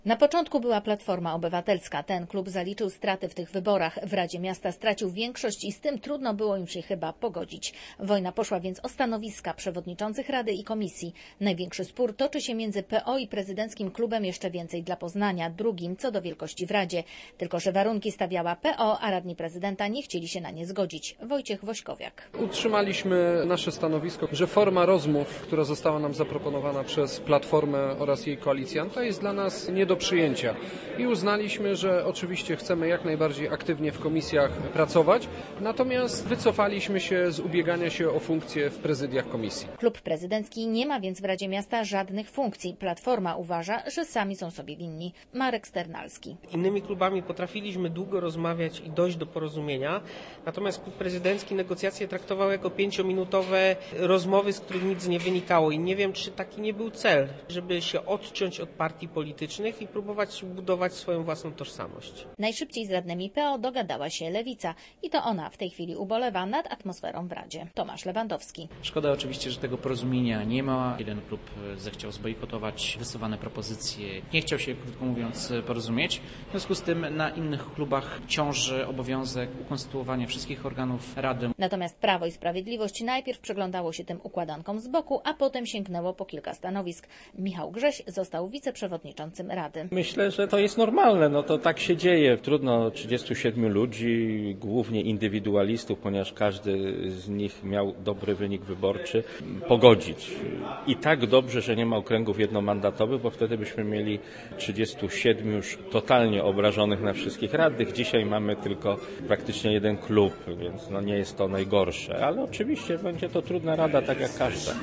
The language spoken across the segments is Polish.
Na początku była Platforma Obywatelska. Ten klub zaliczył straty w tych wyborach. W Radzie Miasta stracił większość i z tym trudno było im się chyba pogodzić. Wojna poszła więc o stanowiska przewodniczących Rady i Komisji. Największy spór toczy się między PO i prezydenckim klubem Jeszcze Więcej dla Poznania, drugim co do wielkości w Radzie. Tylko że warunki stawiała PO, a radni prezydenta nie chcieli się na nie zgodzić. Wojciech Wośkowiak. Utrzymaliśmy nasze stanowisko, że forma rozmów, która została nam zaproponowana przez Platformę oraz jej koalicjanta, jest dla nas nie do przyjęcia. I uznaliśmy, że oczywiście chcemy jak najbardziej aktywnie w komisjach pracować, natomiast wycofaliśmy się z ubiegania się o funkcje w prezydiach komisji. Klub prezydencki nie ma więc w Radzie Miasta żadnych funkcji. Platforma uważa, że sami są sobie winni. Marek Sternalski. Innymi klubami potrafiliśmy długo rozmawiać i dojść do porozumienia, natomiast klub prezydencki negocjacje traktował jako 5-minutowe rozmowy, z których nic nie wynikało i nie wiem, czy taki nie był cel, żeby się odciąć od partii politycznych i próbować budować swoją własną tożsamość. Najszybciej z radnymi PO dogadała się Lewica i to ona w tej chwili ubolewa nad atmosferą w Radzie. Tomasz Lewandowski. Szkoda oczywiście, że tego porozumienia nie ma. Jeden klub zechciał zbojkotować wysuwane propozycje. Nie chciał się, krótko mówiąc, porozumieć. W związku z tym na innych klubach ciąży obowiązek ukonstytuowania wszystkich organów Rady. Natomiast Prawo i Sprawiedliwość najpierw przyglądało się tym układankom z boku, a potem sięgnęło po kilka stanowisk. Michał Grześ został wiceprzewodniczącym Rady. Myślę, że to jest normalne, to tak się dzieje. Trudno 37 ludzi, głównie indywidualistów, ponieważ każdy z nich miał dobry wynik wyborczy, pogodzić. I tak dobrze, że nie ma okręgów jednomandatowych, bo wtedy byśmy mieli 37 już totalnie obrażonych na wszystkich radnych. Dzisiaj mamy tylko praktycznie jeden klub, więc nie jest to najgorsze. Ale oczywiście będzie to trudna rada, tak jak każda.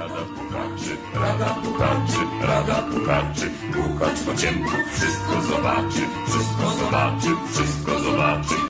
Rada puchaczy, puchacz do ciemków wszystko zobaczy, wszystko zobaczy, wszystko zobaczy.